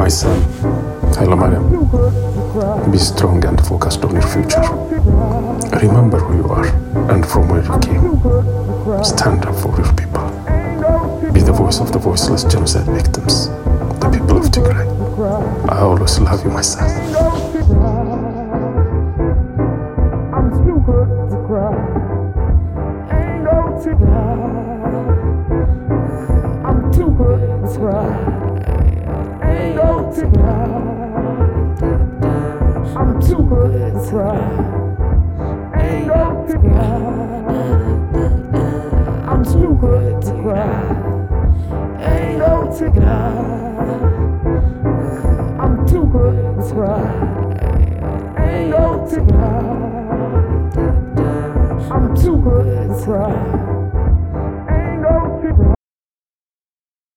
My son, Hello Mariam, be strong and focused on your future. Remember who you are and from where you came. Stand up for your people. Be the voice of the voiceless genocide victims, the people of Tigray. I always love you, my son. I'm too good to cry. Ain't no Tigray. I'm too good to cry. Ain't no Tigray. I'm too good to cry. Ain't no Tigray. I'm too good to cry. Ain't no Tigray. I'm too good to cry. Ain't no Tigray. I'm too good to cry.